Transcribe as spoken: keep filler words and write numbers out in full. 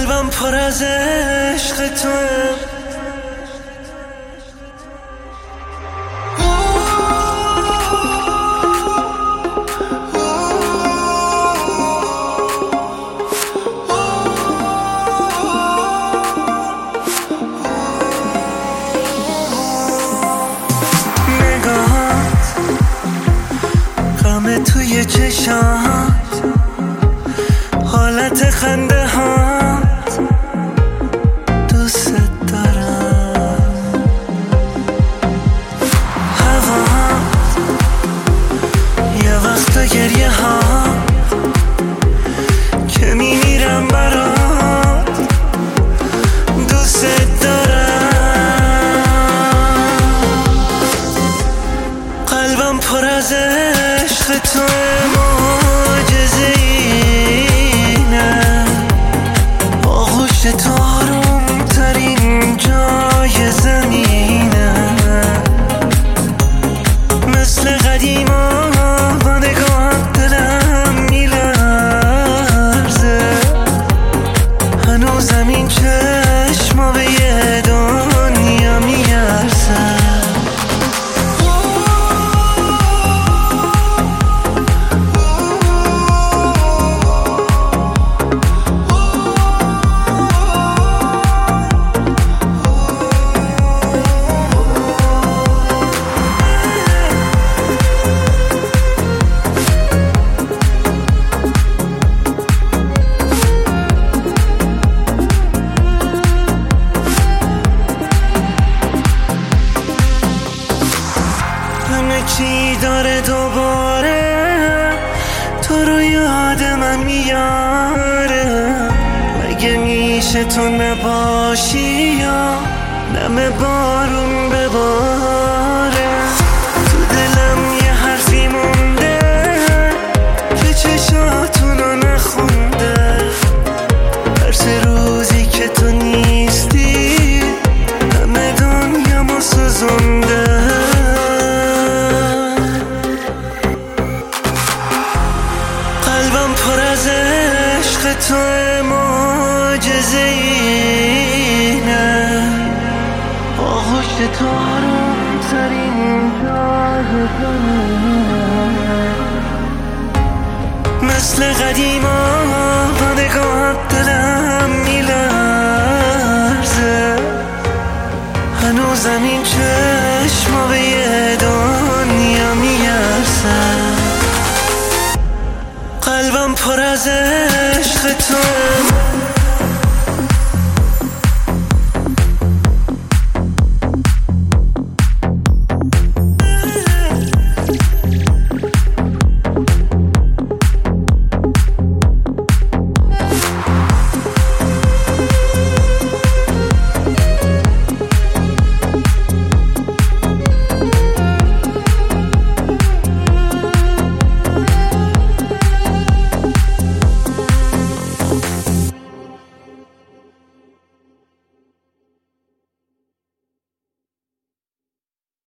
قلبم پر از عشق توه. توی چشات حالت خنده هات دوست دارم. هوات یه وقتا گریه ها که میمیرم برات دوست دارم. قلبم پر از عشق تو معجزه اینه، آغوش تو آروم ترین جای زمینه. مثل قدیما با نگاهت دلم میلرزه، هنوزم این چشما به یه دنیا میارزه. همه چی داره دوباره تو رو یاد من میاره. مگه میشه تو نباشی یا نم بارون بباره؟ تو دلم یه حرفی مونده که چشاتونو نخونده. هر سه روزی که تو نیستی همه دنیامو سوزونده. قلبم پر از عشق تو معجزه اینه، آغوش تو آروم ترین جای زمینه. مثل قدیما با نگاهت دلم میلرزه، هنوزم این چشما به یه دنیا میارزه. قلبم پر از عشق تو